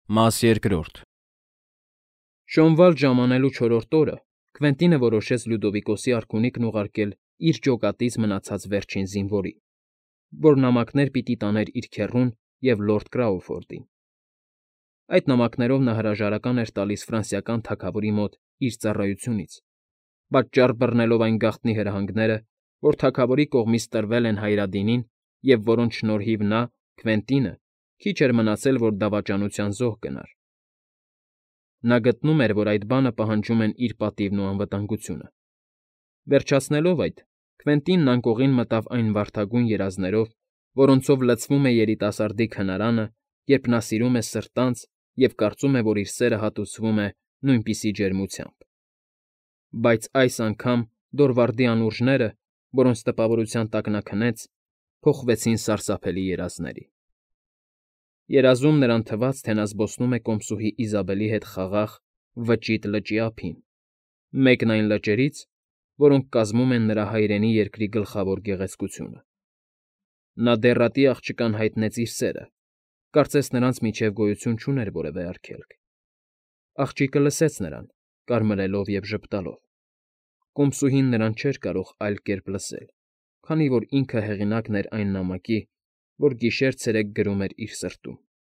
Մաս երկրորդ Շոնվալ ժամանելու 4-րդ օրը Քվենտինը որոշեց Լյուդովիկոսի արքունիքն ուղարկել իր ջոկատից մնացած վերջին զինվորին, որ նամակներ պիտի տաներ իր քեռուն և լորդ Կրաուֆորդին։ Այդ նամակներով նա հրաժարական էր տալիս ֆրանսիական թագավորի մոտ իր ծառայությունից, պատճառ բռնելով այն գաղտնի հրահանգները, որ թագավորի կողմից տրվել են Հայրադինին և որոնց շնորհիվ նա, Քվենտինը, քիչ էր մնացել, որ դավաճանության զոհ գնար։ Նա գտնում էր, որ այդ բանը պահանջում են իր պատիվն ու անվտանգությունը։ Վերջացնելով այդ, Քվենտինն անկողին մտավ այն վարդագույն երազներով, որոնցով լցվում է երիտասարդի քնարանը, երբ նա սիրում է սրտանց և կարծում է, որ իր սերը հատուցվում է նույնպիսի ջերմությամբ։ Բայց այս անգամ Դորվարդի անուրջները, որոնց տպավորության տակ նա քնեց, փոխվեցին սարսափելի երազների։ Երազում նրան թվաց, թե նա զբոսնում է կոմսուհի Իզաբելի հետ խաղաղ, վճիտ լճի ափին, մեկն այն լճերից, որոնք կազմում են նրա հայրենի երկրի գլխավոր գեղեցկությունը։ Նա դեռատի աղջկան հայտնեց իր սերը, կարծես նրանց միջև գոյություն չուներ որևէ արգելք։ Աղջիկը լսեց նրան, կարմրելով և ժպտալով։ Կոմսուհին նրան չէր կարող այլ կերպ լսել, քանի որ ինքը հեղինակն էր այն նամակի, որ գիշեր֊ցերեկ գրում էր իր սրտում։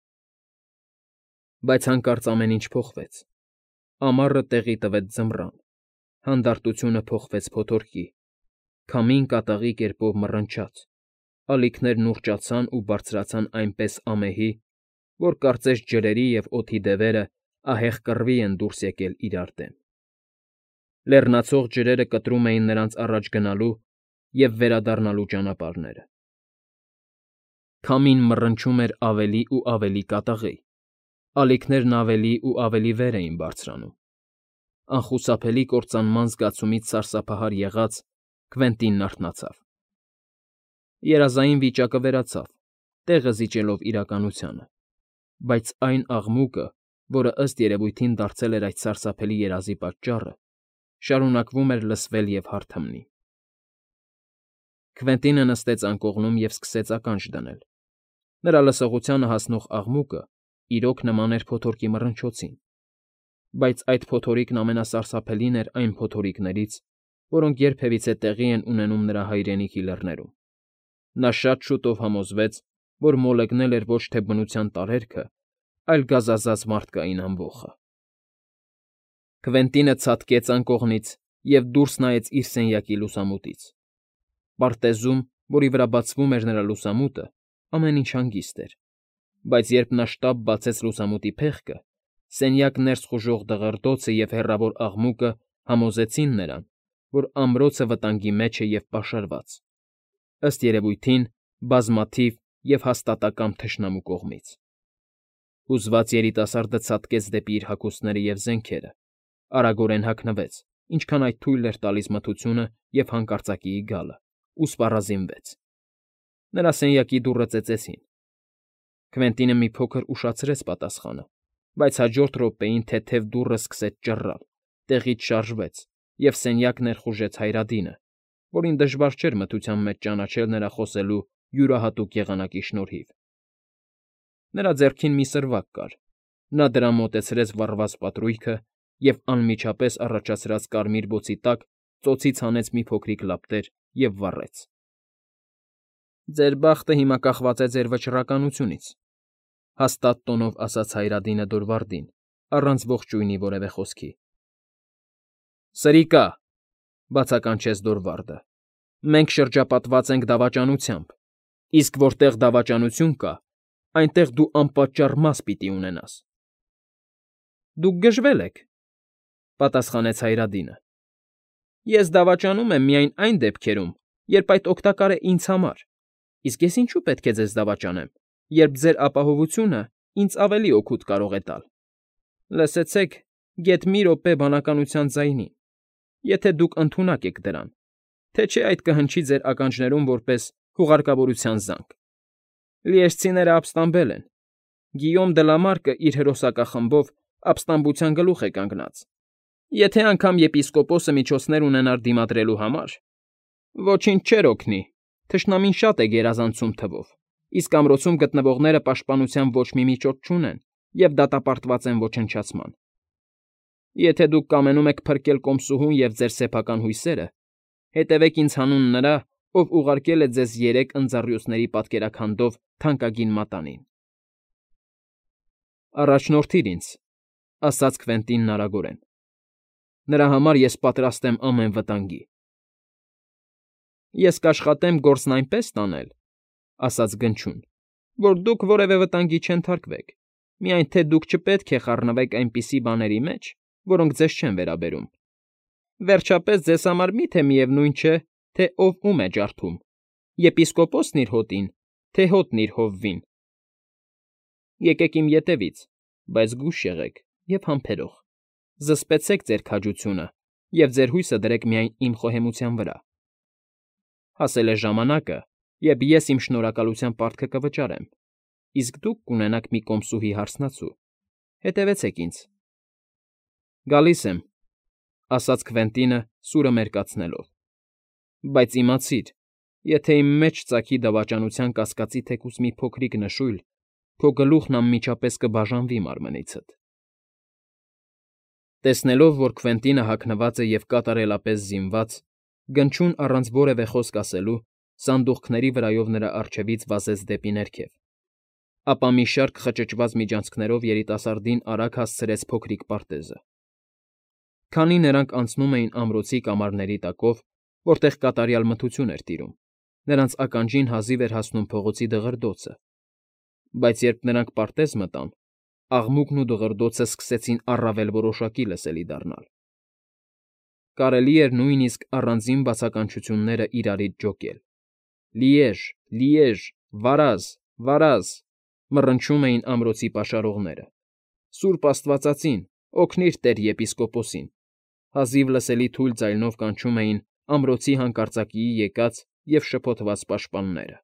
Բայց հանկարծ ամեն ինչ փոխվեց։ Ամառը տեղի տվեց ձմռան, հանդարտությունը փոխվեց փոթորկի, քամին կատաղի կերպով մռնչաց, ալիքներն ուռճացան ու բարձրացան այնպես ամեհի, որ կարծես ջրերի և օդի դևերը ահեղ կռվի են դուրս եկել իրար դեմ։ Լեռնացող ջրերը կտրում էին նրանց առաջ գնալու և վերադառնալու ճանապարհները։ Քամին մռնչում էր ավելի ու ավելի կատաղի, ալիքներն ավելի ու ավելի վեր էին բարձրանում։ Անխուսափելի կործանման զգացումից սարսափահար եղած՝ Քվենտինն արթնացավ։ Երազային վիճակը վերացավ, տեղը զիջելով իրականությանը, բայց այն աղմուկը, որը ըստ երևույթին դարձել էր այդ սարսափելի երազի պատճառը, շարունակվում էր լսվել և հարթմնի։ Քվենտինը նստեց անկողնում և սկսեց ականջ դնել։ Նրա լսողությանը հասնող աղմուկը իրոք նման էր փոթորկի մռնչոցին, բայց այդ փոթորիկն ամենասարսափելին էր այն փոթորիկներից, որոնք երբևիցե տեղի են ունենում նրա հայրենիքի լեռներում։ Նա շատ շուտով համոզվեց, որ մոլեգնել էր ոչ թե բնության տարերքը, այլ գազազած մարդկային ամբոխը։ Քվենտինը ցատկեց անկողնից և դուրս նայեց իր սենյակի լուսամուտից։ Պարտեզում, որի վրա բացվում էր նրա լուսամուտը, ամեն ինչ հանգիստ էր, բայց երբ նա շտապ բացեց լուսամուտի փեղկը, սենյակ ներս խուժող դղրդոցը և հեռավոր աղմուկը համոզեցին նրան, որ ամրոցը վտանգի մեջ է և պաշարված, ըստ երևույթին, բազմաթիվ և հաստատակամ թշնամու կողմից։ Հուզված երիտասարդը ցատկեց դեպի իր հագուստները և զենքերը, արագորեն հագնվեց, ինչքան այդ թույլ էր տալիս մթությունը և հանկարծակիի գալը, ու սպառազինվեց։ Նրա սենյակի դուռը ծեծեցին։ Քվենտինը մի փոքր ուշացրեց պատասխանը, բայց հաջորդ րոպեին թեթև դուռը սկսեց ճռռալ, տեղից շարժվեց և սենյակ ներխուժեց Հայրադինը, որին դժվար չէր մթության մեջ ճանաչել նրա խոսելու յուրահատուկ եղանակի շնորհիվ։ Նրա ձեռքին մի սրվակ կար։ Նա դրան մոտեցրեց վառված պատրույգը և անմիջապես առաջացրած կարմիր բոցի տակ ծոցից հանեց մի փոքրիկ լապտեր և վառեց։ «Ձեր բախտը հիմա կախված է ձեր վճռականությունից», ֊ հաստատ տոնով ասաց Հայրադինը Դորվարդին, առանց ողջույնի որևէ խոսքի։ «Սրիկա՜», ֊ բացականչեց Դորվարդը։ «Մենք շրջապատված ենք դավաճանությամբ, իսկ որտեղ դավաճանություն կա, այնտեղ դու անպատճառ մաս պիտի ունենաս»։ «Դուք գժվել եք», ֊ պատասխանեց Հայրադինը։ «Ես դավաճանում եմ միայն այն դեպքերում, երբ այդ օգտակար է ինձ համար, իսկ ես ինչու պետք է ձեզ դավաճանեմ, երբ ձեր ապահովությունը ինձ ավելի օգուտ կարող է տալ։ Լսեցեք, գեթ մի րոպե բանականության ձայնին, եթե դուք ընդունակ եք դրան, թե չէ այդ կհնչի ձեր ականջներում որպես հուղարկավորության զանգ։ Լիեժցիները ապստամբել են։ Գիյոմ դը Լա Մարկը իր հրոսակախմբով ապստամբության գլուխ է կանգնած։ Եթե անգամ եպիսկոպոսը միջոցներ ունենար դիմադրելու համար, ոչինչ չէր օգնի, թշնամին շատ է գերազանցում թվով, իսկ ամրոցում գտնվողները պաշտպանության ոչ մի միջոց չունեն, և դատապարտված են ոչնչացման։ Եթե դուք կամենում եք փրկել կոմսուհուն և ձեր սեփական հույսերը, հետևեք ինձ հանուն նրա, ով ուղարկել է ձեզ 3 ընձառյուծների պատկերաքանդով թանկագին մատանին։ Առաջնորդիր ինձ, ասաց Քվենտինն արագորեն։ Նրա համար ես պատրաստ եմ ամեն վտանգի։ Ես կաշխատեմ գործն այնպես տանել, ասաց Գնչուն, որ դուք որևէ վտանգի չենթարկվեք, միայն թե դուք չպետք է խառնվեք այնպիսի բաների մեջ, որոնք ձեզ չեն վերաբերում։ Վերջապես ձեզ համար մի՞թե միևնույն չէ, թե ով ում է ջարդում, եպիսկոպոսն իր հոտին, թե հոտն իր հովվին։ Եկեք իմ ետևից, բայց զգույշ եղեք և համբերող, զսպեցեք ձեր քաջությունը և ձեր հույսը դրեք միայն իմ խոհեմության վրա։ Հասել է ժամանակը, երբ ես իմ շնորհակալության պարտքը կվճարեմ, իսկ դուք կունենաք մի կոմսուհի հարսնացու։ Հետևեցեք ինձ։ Գալիս եմ, ասաց Քվենտինը սուրը մերկացնելով։ Բայց իմացիր, եթե իմ մեջ ծագի դավաճանության կասկածի թեկուզ մի փոքրիկ նշույլ, քո գլուխն անմիջապես կբաժանվի մարմնիցդ։ Տեսնելով, որ Քվենտինը հագնված է և կատարելապես զինված, Գնչուն առանց որևէ խոսք ասելու սանդուղքների վրայով նրա առջևից վազեց դեպի ներքև, ապա մի շարք խճճված միջանցքներով երիտասարդին արագ հասցրեց փոքրիկ պարտեզը։ Քանի նրանք անցնում էին ամրոցի կամարների տակով, որտեղ կատարյալ մթություն էր տիրում, նրանց ականջին հազիվ էր հասնում փողոցի դղրդոցը, բայց երբ նրանք պարտեզ մտան, աղմուկն ու դղրդոցը սկսեցին առավել որոշակի լսելի դառնալ։ Կարելի էր նույնիսկ առանձին բացականչությունները իրարից ջոկել. «Լիեժ, Լիեժ, վարազ, վարազ», մռնչում էին ամրոցի պաշարողները։ «Սուրբ Աստվածածին, օգնիր Տեր եպիսկոպոսին», հազիվ լսելի թույլ ձայնով կանչում էին ամրոցի հանկարծակիի եկած և շփոթված պաշտպանները։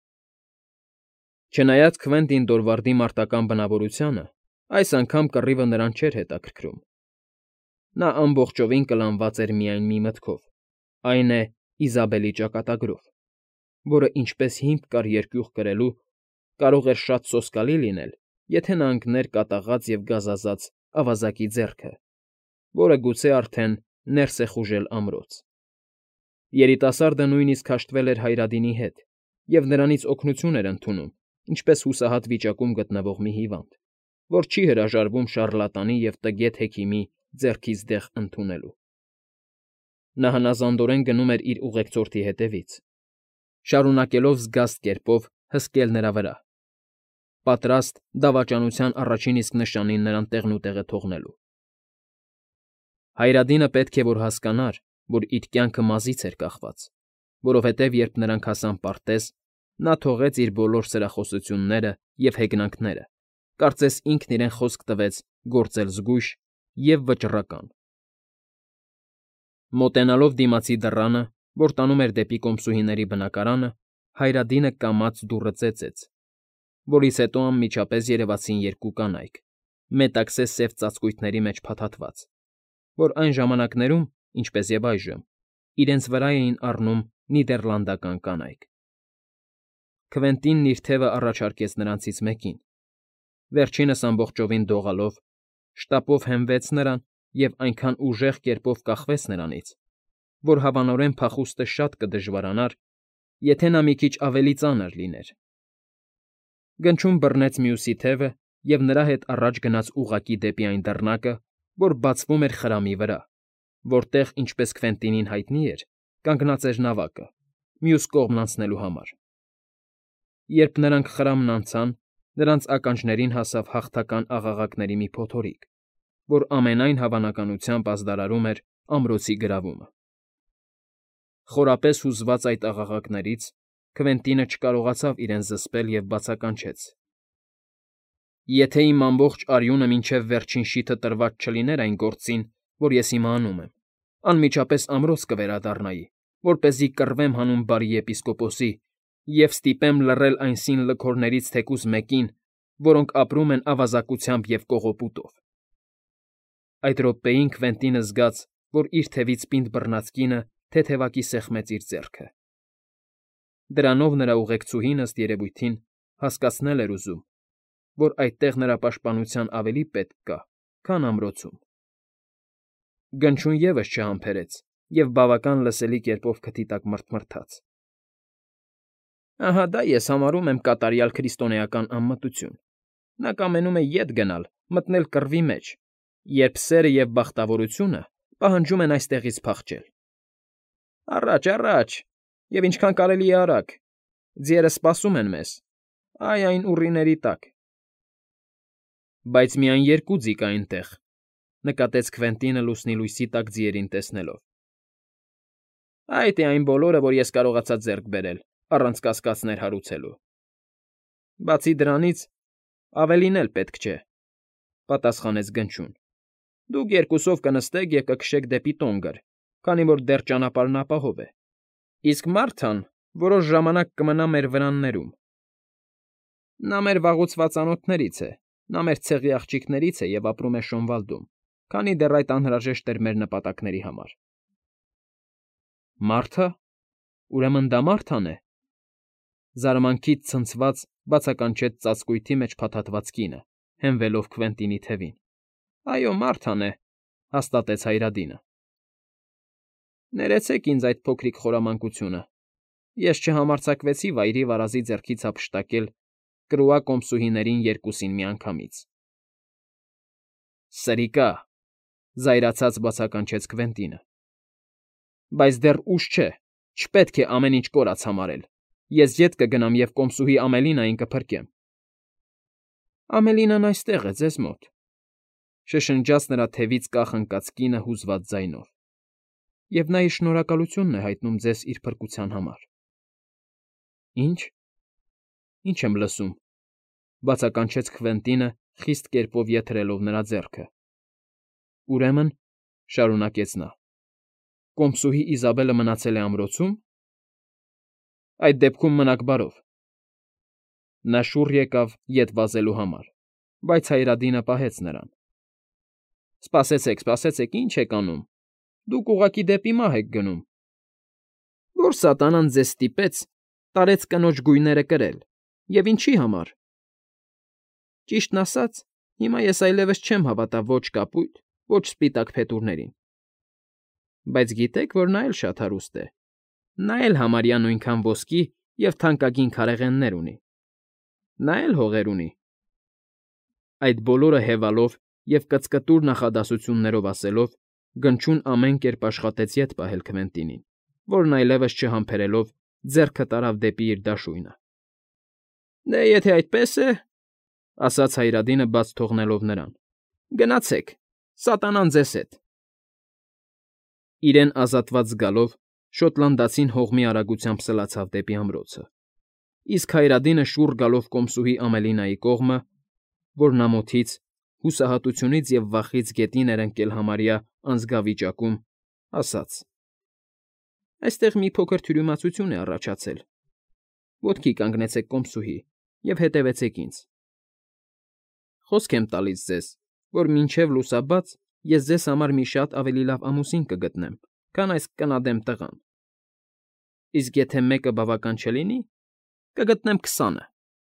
Չնայած Քվենտին Դորվարդի մարտական բնավորությանը, այս անգամ կռիվը նրան չէր հետաքրքրում։ Նա ամբողջովին կլանված էր միայն մի մտքով, այն է Իզաբելի ճակատագրով, որը, ինչպես հիմք կար երկյուղ կրելու, կարող էր շատ սոսկալի լինել, եթե նա ընկներ կատաղած և գազազած ավազակի ձեռքը, որը գուցե արդեն ներս է խուժել ամրոց։ Երիտասարդը նույնիսկ հաշտվել էր Հայրադինի հետ և նրանից օգնություն էր ընդունում, ինչպես հուսահատ վիճակում գտնվող մի հիվանդ, որ չի հրաժարվում շառլատանի և տգետ հեքիմի ձեռքից դեղ ընդունելու։ Նա հնազանդորեն գնում էր իր ուղեկցորդի հետևից, շարունակելով զգաստ կերպով հսկել նրա վրա, պատրաստ դավաճանության առաջին իսկ նշանին նրան տեղնուտեղը թողնելու։ Հայրադինը պետք է որ հասկանար, որ իր կյանքը մազից էր կախված, որովհետև երբ նրանք հասան պարտեզ, նա թողեց իր բոլոր սրախոսությունները և հեգնանքները, կարծես ինքն իրեն խոսք տվեց գործել զգույշ և վճռական։ Մոտենալով դիմացի դռանը, որ տանում էր դեպի կոմսուհիների բնակարանը, Հայրադինը կամաց դուռը ծեծեց, որից հետո անմիջապես երևացին 2 կանայք, մետաքսե սև ծածկույթների մեջ փաթաթված, որ այն ժամանակներում, ինչպես և այժմ, իրենց վրա էին առնում նիդերլանդական կանայք։ Քվենտինն իր թևը առաջարկեց նրանցից մեկին, վերջինս ամբողջովին դողալով, շտապով հենվեց նրան և այնքան ուժեղ կերպով կախվեց նրանից, որ հավանորեն փախուստը շատ կդժվարանար, եթե նա մի քիչ ավելի ծանր լիներ։ Գնչուն բռնեց մյուսի թևը և նրա հետ առաջ գնաց ուղղակի դեպի այն դռնակը, որ բացվում էր խրամի վրա, որտեղ, ինչպես Քվենտինին հայտնի էր, կանգնած էր նավակը, մյուս կողմն անցնելու համար։ Երբ նրանք խրամն անցան, նրանց ականջներին հասավ հաղթական աղաղակների մի փոթորիկ, որ ամենայն հավանականությամբ ազդարարում էր ամրոցի գրավումը։ Խորապես հուզված այդ աղաղակներից՝ Քվենտինը չկարողացավ իրեն զսպել և բացականչեց. «Եթե իմ ամբողջ արյունը մինչև վերջին շիթը տրված չլիներ այն գործին, որ ես հիմա անում եմ, անմիջապես ամրոց կվերադառնայի, որպեսզի կռվեմ հանուն բարի եպիսկոպոսի և ստիպեմ լռել այն սին լքորներից թեկուզ մեկին, որոնք ապրում են ավազակությամբ և կողոպուտով»։ Այդ րոպեին Քվենտինը զգաց, որ իր թևից պինդ բռնած կինը թեթևակի սեղմեց իր ձեռքը։ Դրանով նրա ուղեկցուհին, ըստ երևույթին, հասկացնել էր ուզում, որ այդտեղ նրա պաշտպանության ավելի պետք կա, քան ամրոցում։ Գնչուն ևս չհամբերեց և բավական լսելի կերպով քթի տակ մռթմռթաց։ Ահա դա ես համարում եմ կատարյալ քրիստոնեական անմտություն։ Նա կամենում է ետ գնալ, մտնել կռվի մեջ, երբ սերը և բախտավորությունը պահանջում են այստեղից փախչել։ Առաջ, առաջ, և ինչքան կարելի է արագ, ձիերը սպասում են մեզ, այ այն ուռիների տակ։ Բայց միայն երկու ձի կա այնտեղ, նկատեց Քվենտինը լուսնի լույսի տակ ձիերին տեսնելով։ Այդ է այն բոլորը, որ ես կարողացա ձեռք բերել, առանց կասկածներ հարուցելու։ Բացի դրանից, ավելին էլ պետք չէ, պատասխանեց Գնչուն։ Դուք երկուսով կնստեք և կքշեք դեպի Տոնդր, քանի որ դեռ ճանապարհն ապահով է։ Իսկ Մարթան որոշ ժամանակ կմնա մեր վրաններում։ Նա մեր վաղուց ծանոթներից է, նա մեր ցեղի աղջիկներից է և ապրում է Շոնվալդում, քանի դեռ այդ անհրաժեշտ էր մեր նպատակների համար։ Մարթա։ Ուրեմն դա Մարթան է։ Զարմանքից ցնցված բացականչեց ծածկույթի մեջ փաթաթված կինը, հենվելով Քվենտինի թևին։ Այո, Մարթան է, հաստատեց Հայրադինը։ Ներեցեք ինձ այդ փոքրիկ խորամանկությունը։ Ես չհամարձակվեցի վայրի վարազի ձեռքից հափշտակել կրուա կոմսուհիներին երկուսին միանգամից։ Սրիկա, զայրացած բացականչեց Քվենտինը։ Բայց դեռ ուշ չէ, չպետք է ամեն ինչ կորած համարել։ Ես ետ կգնամ և կոմսուհի Ամելինային կփրկեմ։ Ամելինան այստեղ է, ձեզ մոտ, շշնջաց նրա թևից կախ ընկած կինը հուզված ձայնով, և նա իր շնորհակալությունն է հայտնում ձեզ իր փրկության համար։ Ինչ։ Ինչ եմ լսում, բացականչեց Քվենտինը, խիստ կերպով եթերելով նրա ձեռքը։ Ուրեմն, շարունակեց նա, կոմսուհի Իզաբելը մնացել է ամրոցում։ Այդ դեպքում մնաք բարով։ Նա շուռ եկավ ետ վազելու համար, բայց Հայրադինը պահեց նրան։ Սպասեցեք, սպասեցեք, ինչ եք անում։ Դուք ուղղակի դեպի մահ եք գնում։ Որ սատանան ձեզ ստիպեց, տարեց կնոջ գույները կրել, և ինչի համար։ Ճիշտն ասած, հիմա ես այլևս չեմ հավատա ոչ կապույտ, ոչ սպիտակ փետուրներին։ Բայց գիտեք, որ նա էլ շատ հարուստ է։ Նա էլ համարյա նույնքան ոսկի և թանկագին քարեղեններ ունի։ Նա էլ հողեր ունի։ Այդ բոլորը հևալով և կծկտուր նախադասություններով ասելով, Գնչուն ամեն կերպ աշխատեց ետ պահել Քվենտինին, որն այլևս չհամբերելով ձեռքը տարավ դեպի իր դաշույնը։ Դե եթե այդպես է, ասաց Հայրադինը բաց թողնելով նրան, գնացեք, սատանան ձեզ հետ։ Իրեն ազատված զգալով շոտլանդացին հողմի արագությամբ սլացավ դեպի ամրոցը, իսկ Հայրադինը շուռ գալով կոմսուհի Ամելինայի կողմը, որն ամոթից, հուսահատությունից և վախից գետին էր ընկել համարյա անզգավիճակում, ասաց. Այստեղ մի փոքր թյուրիմացություն է առաջացել։ Ոտքի կանգնեցեք, կոմսուհի, և հետևեցեք ինձ։ Խոսք եմ տալիս ձեզ, որ մինչև լուսաբաց ես ձեզ համար մի շատ ավելի լավ ամուսին կգտնեմ, քան այս կնադեմ տղան։ Իսկ եթե մեկը բավական չլինի, կգտնեմ 20-ը։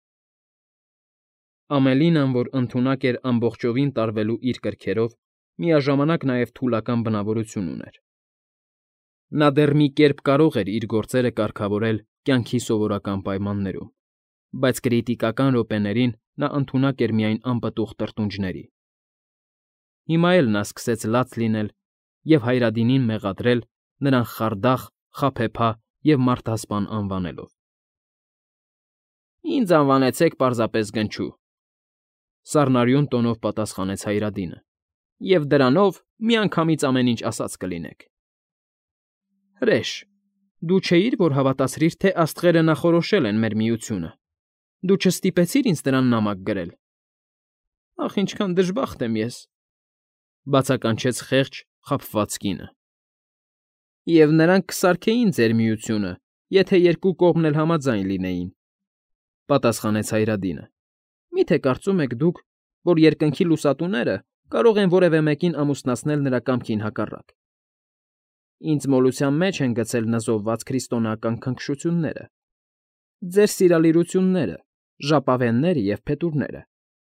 Ամելինան, որ ընդունակ էր ամբողջովին տարվելու իր կրքերով, միաժամանակ նաև թուլական բնավորություն ուներ։ Նա դեռ մի կերպ կարող էր իր գործերը կարգավորել կյանքի սովորական պայմաններում, բայց կրիտիկական րոպեներին նա ընդունակ էր միայն անպտուղ տրտունջների։ Հիմա էլ նա սկսեց լաց լինել և Հայրադինին մեղադրել, նրան խարդախ, խաբեբա և մարդասպան անվանելով։ Ինձ անվանեցեք պարզապես Գնչու, սառնարյուն տոնով պատասխանեց Հայրադինը, և դրանով միանգամից ամեն ինչ ասած կլինեք։ Հրեշ, դու չէիր, որ հավատացրիր, թե աստղերը նախորոշել են մեր միությունը։ Դու չստիպեցիր ինձ նրան նամակ գրել։ Ախ, ինչքան դժբախտ եմ ես, բացականչեց խեղճ, խաբված կինը։ Եվ նրանք կսարքեին ձեր միությունը, եթե երկու կողմն էլ համաձայն լինեին, պատասխանեց Հայրադինը։ Մի՞թե կարծում եք դուք, որ երկնքի լուսատուները կարող են որևէ մեկին ամուսնացնել նրա կամքին հակառակ։ Ինձ մոլության մեջ են գցել նզովված քրիստոնեական քնքշությունները, ձեր սիրալիրությունները, ժապավենները և փետուրները։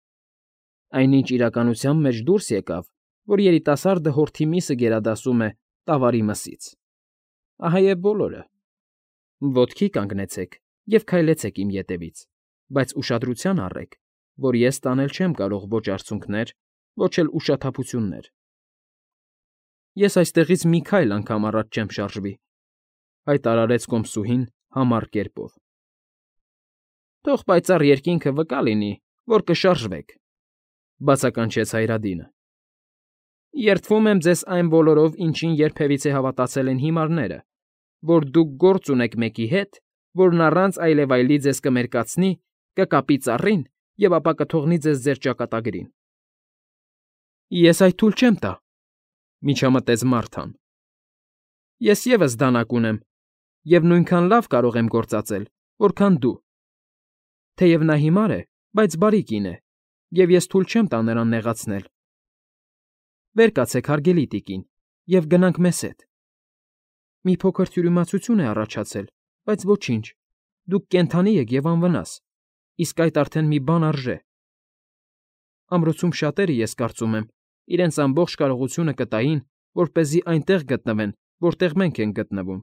Այնինչ իրականության մեջ դուրս եկավ, որ երիտասարդը հորթի միսը գերադասում է տավարի մսից։ Ահա և բոլորը։ Ոտքի կանգնեցեք և քայլեցեք իմ ետևից, բայց ուշադրության առեք, որ ես տանել չեմ կարող ոչ արցունքներ, ոչ էլ ուշաթափություններ։ Ես այստեղից մի քայլ անգամ առաջ չեմ շարժվի, հայտարարեց կոմսուհին համառ կերպով։ Թող պայծառ երկինքը վկա լինի, որ կշարժվեք, բացականչեց Հայրադինը։ Երդվում եմ ձեզ այն բոլորով, ինչին երբևիցե հավատացել են հիմարները, որ դուք գործ ունեք մեկի հետ, որն առանց այլևայլի ձեզ կմերկացնի, կկապի ծառին և ապա կթողնի ձեզ ձեր ճակատագրին։ Ես այդ թույլ չեմ տա, միջամտեց Մարթան։ Ես ևս դանակ ունեմ և նույնքան լավ կարող եմ գործածել, որքան դու։ Թեև նա հիմար է, բայց բարի կին է, և ես թույլ չեմ տա նրան նեղացնել։ Վեր կացեք, հարգելի տիկին, և գնանք մեզ հետ։ Մի փոքր թյուրիմացություն է առաջացել, բայց ոչինչ, դուք կենդանի եք և անվնաս, իսկ այդ արդեն մի բան արժե։ Ամրոցում շատերը, ես կարծում եմ, իրենց ամբողջ կարողությունը կտային, որպեսզի այնտեղ գտնվեն, որտեղ մենք ենք գտնվում։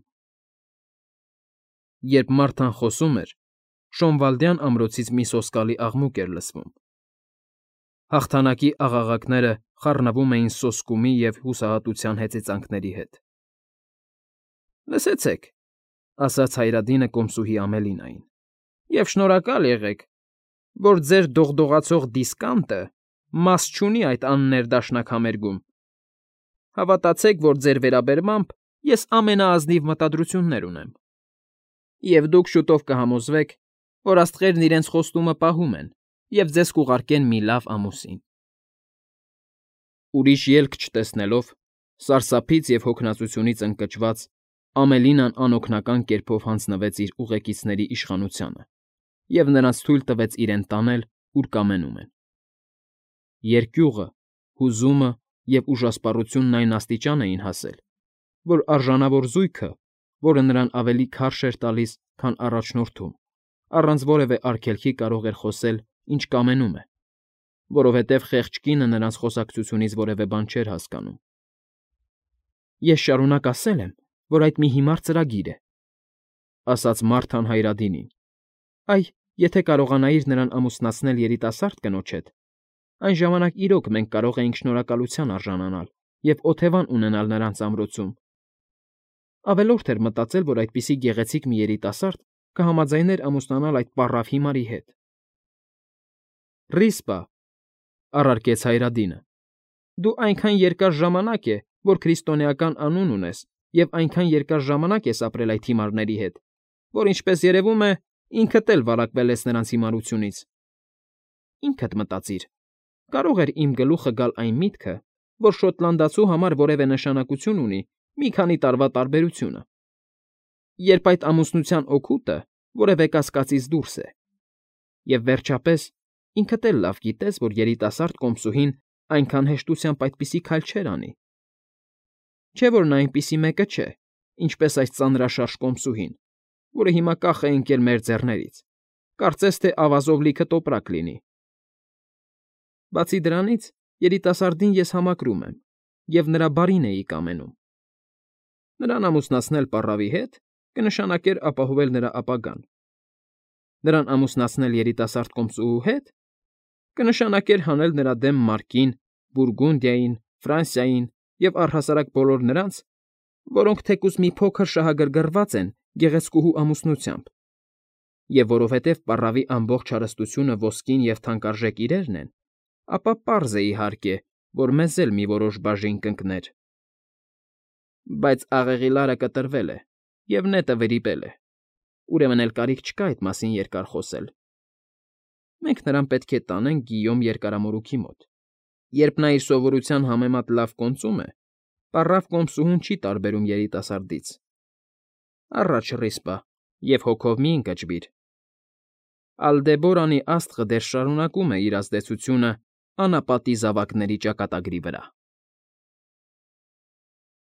Երբ Մարթան խոսում էր, Շոնվալդյան ամրոցից մի սոսկալի աղմուկ էր լսվում։ Հաղթանակի աղաղակները խառնվում էին սոսկումի և հուսահատության հեծեծանքների հետ։ Լսեցեք, ասաց Հայրադինը կոմսուհի Ամելինային, և շնորհակալ եղեք, որ ձեր դողդողացող դիսկանտը մաս չունի այդ աններդաշնակ համերգում։ Հավատացեք, որ ձեր վերաբերմամբ ես ամենաազնիվ մտադրություններ ունեմ։ Եվ դուք շուտով կհամոզվեք, որ աստղերն իրենց խոստումը պահում են և ձեզ կուղարկեն մի լավ ամուսին։ Ուրիշ ելք չտեսնելով, սարսափից և հոգնածությունից ընկճված, Ամելինան անօգնական կերպով հանձնվեց իր ուղեկիցների իշխանությանը և նրանց թույլ տվեց իրեն տանել, ուր կամենում են։ Երկյուղը, հուզումը և ուժասպառությունն այն աստիճան էին հասել, որ արժանավոր զույգը, որը նրան ավելի քարշ էր տալիս, քան առաջնորդում, առանց որևէ արգելքի կարող էր խոսել, ինչ կամենում է, որովհետև խեղճ կինը նրանց խոսակցությունից որևէ բան չէր հասկանում։ Ես շարունակ ասել եմ, որ այդ մի հիմար ծրագիր է, ասաց Մարթան Հայրադինին։ Այ, եթե կարողանայիր նրան ամուսնացնել երիտասարդ կնոջ հետ, այն ժամանակ իրոք մենք կարող էինք շնորհակալության արժանանալ և օթևան ունենալ նրանց ամրոցում։ Ավելորդ էր մտածել, որ այդպիսի գեղեցիկ մի երիտասարդ կհամաձայներ ամուսնանալ այդ պառավ հիմարի հետ։ Ռիսպա, առարկեց Հայրադինը, դու այնքան երկար ժամանակ է, որ քրիստոնեական անուն ունես, և այնքան երկար ժամանակ ես ապրել այդ հիմարների հետ, որ, ինչպես երևում է, ինքդ էլ վարակվել ես նրանց հիմարությունից։ Ինքդ մտածիր, կարող էր իմ գլուխը գալ այն միտքը, որ շոտլանդացու համար որևէ նշանակություն ունի մի քանի տարվա տարբերությունը, երբ այդ ամուսնության օգուտը որևէ կասկածից դուրս է։ Եվ վերջապես, ինքդ էլ լավ գիտես, որ երիտասարդ կոմսուհին այնքան հեշտությամբ այդպիսի քայլ չէր անի։ Չէ՞ որ նա այնպիսի մեկը չէ, ինչպես այս ծանրաշարժ կոմսուհին, որը հիմա կախ է ընկել մեր ձեռներից, կարծես թե ավազով լիքը տոպրակ լինի։ Բացի դրանից, երիտասարդին ես համակրում եմ և նրա բարին էի կամենում։ Նրան ամուսնացնել պառավի հետ կնշանակեր ապահովել նրա ապագան։ Նրան ամուսնացնել երիտասարդ կոմսուհու հետ կնշանակեր հանել նրա դեմ Մարկին, Բուրգունդիային, Ֆրանսիային և առհասարակ բոլոր նրանց, որոնք թեկուզ մի փոքր շահագրգռված են գեղեցկուհու ամուսնությամբ, և որովհետև պառավի ամբողջ հարստությունը ոսկին և թանկարժեք իրերն են, ապա պարզ է, իհարկե, որ մեզ էլ մի որոշ բաժին կընկներ։ Բայց աղեղի լարը կտրվել է, և նետը վրիպել է, ուրեմն էլ կարիք չկա այդ մասին երկար խոսել։ Մենք նրան պետք է տանենք Գիյոմ Երկարամորուքի մոտ։ Երբ նա իր սովորության համեմատ լավ կոնծում է, պառավ կոմսուհուն չի տարբերում երիտասարդից։ Առաջ, Ռիսպա, և հոգով մի՛ ընկճվիր։ Ալդեբորանի աստղը դեռ շարունակում է իր ազդեցությունը անապատի զավակների ճակատագրի վրա։